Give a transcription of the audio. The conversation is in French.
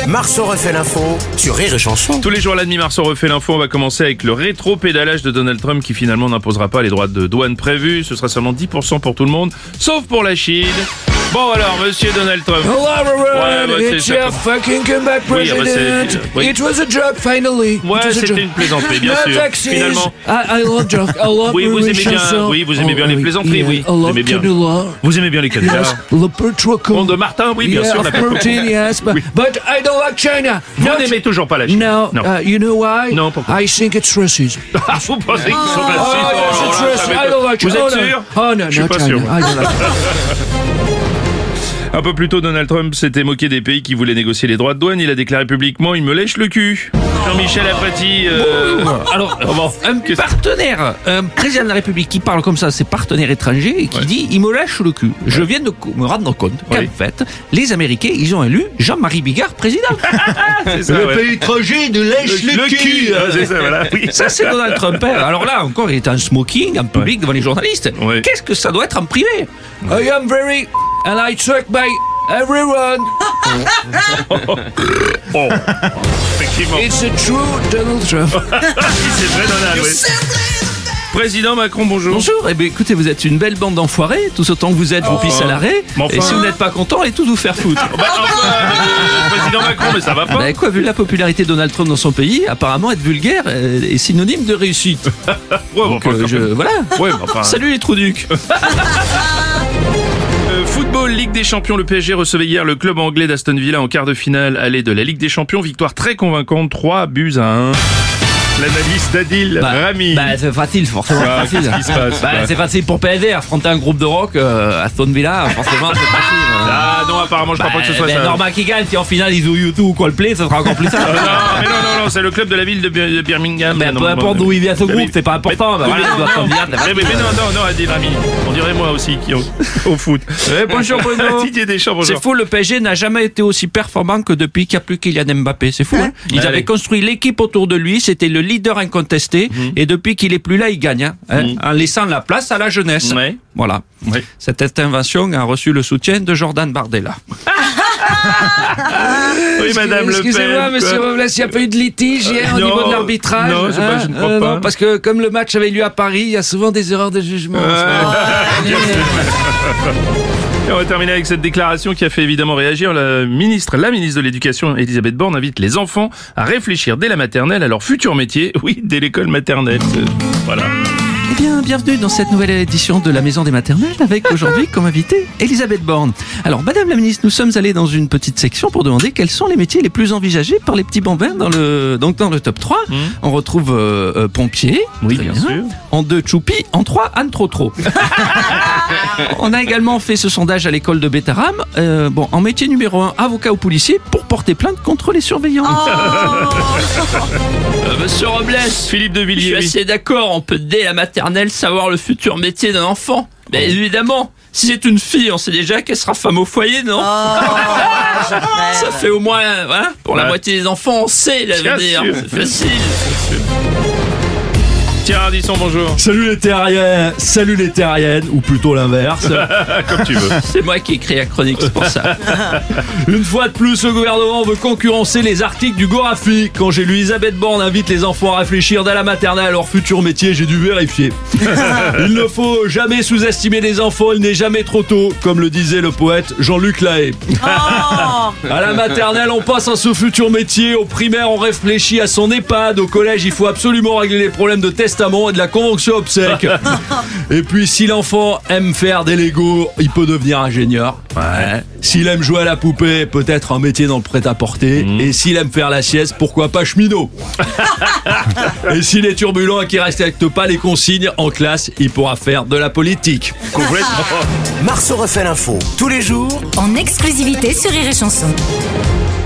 Marceau refait l'info sur Rire et Chanson. Tous les jours à la demi, Marceau refait l'info. On va commencer avec le rétro-pédalage de Donald Trump qui finalement n'imposera pas les droits de douane prévus. Ce sera seulement 10% pour tout le monde, sauf pour la Chine. Bon alors, monsieur Donald Trump. Hello everyone, Ouais, it's c'est your ça. fucking comeback Oui, president. oui. It was a joke finally. Ouais, It was a c'était joke. une plaisanterie, bien No sûr. taxes. Finalement. I love joke. I love Oui, vous Rire et aimez bien, Chanson. oui, vous aimez bien les oui, plaisanteries, yeah, oui. I Vous love aimez bien. Canula. Vous aimez bien les Yes, canulars. le Petroco. Pont de Martin, oui, bien sûr. Yeah, La protein, yes, Oui. but I don't like China. Vous Not- n'aimez toujours pas la Chine. No, Non. you know why? Non, pourquoi? I think it's racism. Ah, vous pensez qu'ils sont Oh, racistes? yes, Oh, it's là, racist. ça I don't like Vous China. êtes sûr? Oh, no, Je suis no, pas China. sûr. I don't like Un peu plus tôt, Donald Trump s'était moqué des pays qui voulaient négocier les droits de douane. Il a déclaré publiquement « Il me lèche le cul ». Jean-Michel Apathy... Alors, un Qu'est-ce- partenaire, un président de la République qui parle comme ça à ses partenaires étrangers et qui Ouais. dit il me lâche le cul. Je viens de me rendre compte qu'en Oui. fait, les Américains, ils ont élu Jean-Marie Bigard président. c'est ça, ouais. pays étranger de lèche le cul. Ah, c'est ça, voilà. Oui. Ça, c'est Donald Trump. Hein. Alors là, encore, il est en smoking, en public, devant les journalistes. Ouais. Qu'est-ce que ça doit être en privé? I am very, and I suck by everyone. Oh. Effectivement. It's a true Donald Trump. C'est vrai, Donald, oui. Président Macron, bonjour. Bonjour, eh bien, écoutez, vous êtes une belle bande d'enfoirés, tous autant que vous êtes, vous pissez à l'arrêt. Mais enfin- Et si vous n'êtes pas content, allez tous vous faire foutre. Bah, enfin, président Macron, mais ça va pas. Ben quoi, vu la popularité de Donald Trump dans son pays, apparemment être vulgaire est synonyme de réussite. Ouais, bon, Donc, enfin, quand même. voilà. Ouais, mais enfin... Salut les trouducs. Football, Ligue des Champions, le PSG recevait hier le club anglais d'Aston Villa en quart de finale aller de la Ligue des Champions. Victoire très convaincante, 3-1. L'analyse d'Adil Rami. C'est facile, forcément Ah, facile. qu'est-ce qui se passe, quoi C'est facile pour PSG, affronter un groupe de rock à Aston Villa, forcément c'est facile. Ah non, apparemment, je crois pas que ce soit ça. Normal qui gagne, si en finale ils jouent YouTube ou Coldplay, ça sera encore plus simple. Non, c'est le club de la ville de Birmingham. Ben, Non, peu importe d'où il vient ce mais- groupe, c'est pas important. Ben, mais- voilà, il doit non, s'en dire, mais non, Adil Rami. On dirait moi aussi qui au foot. Bonjour Bruno. Didier Deschamps, bonjour. C'est fou, le PSG n'a jamais été aussi performant que depuis qu'il n'y a plus Kylian Mbappé. C'est fou, hein. Ils Allez. avaient construit l'équipe autour de lui, c'était le leader incontesté, et depuis qu'il est plus là, il gagne, hein, en laissant la place à la jeunesse. Ouais. Voilà. Ouais. Cette intervention a reçu le soutien de Jordan Bardella. Oui, madame Le Pen. Excusez-moi, monsieur quoi. Robles, il n'y a pas eu de litige hier au Non, niveau de l'arbitrage. non, je ne crois pas. Non, parce que comme le match avait lieu à Paris, il y a souvent des erreurs de jugement. en ce moment. Et on va terminer avec cette déclaration qui a fait évidemment réagir la ministre de l'Éducation, Elisabeth Borne, invite les enfants à réfléchir dès la maternelle à leur futur métier. Oui, dès l'école maternelle. Voilà. Eh bien, bienvenue dans cette nouvelle édition de la Maison des Maternelles avec aujourd'hui comme invitée Elisabeth Borne. Alors, Madame la Ministre, nous sommes allés dans une petite section pour demander quels sont les métiers les plus envisagés par les petits bambins dans le top 3. On retrouve pompier. Oui, Très bien sûr. En 2, Choupi. En 3, Anne Trotro. On a également fait ce sondage à l'école de Bétaram. En métier numéro 1, avocat ou policier pour porter plainte contre les surveillants. Monsieur Robles, Philippe de je suis Villiers. oui. assez d'accord, on peut dès la maternelle savoir le futur métier d'un enfant. Mais évidemment, si c'est une fille, on sait déjà qu'elle sera femme au foyer, non? Ça fait au moins, hein, pour la Ouais. moitié des enfants, on sait Bien l'avenir. sûr. C'est facile. Thierry Ardisson, bonjour. Salut les terriennes, ou plutôt l'inverse. Comme tu veux. C'est moi qui ai créé la chronique, c'est pour ça. Une fois de plus, le gouvernement veut concurrencer les articles du Gorafi. Quand j'ai lu Elisabeth Borne invite les enfants à réfléchir dès la maternelle à leur futur métier, j'ai dû vérifier. Il ne faut jamais sous-estimer les enfants, il n'est jamais trop tôt, comme le disait le poète Jean-Luc Lahaye. À la maternelle, on passe à ce futur métier. Au primaire, on réfléchit à son EHPAD. Au collège, il faut absolument régler les problèmes de testament et de la convention obsèque. Et puis, si l'enfant aime faire des Legos, il peut devenir ingénieur. Ouais. S'il aime jouer à la poupée, peut-être un métier dans le prêt-à-porter. Et s'il aime faire la sieste, pourquoi pas cheminot. Et s'il est turbulent et qu'il respecte pas les consignes en classe, il pourra faire de la politique. Complètement. Marceau refait l'info tous les jours En exclusivité sur Rire et Chanson.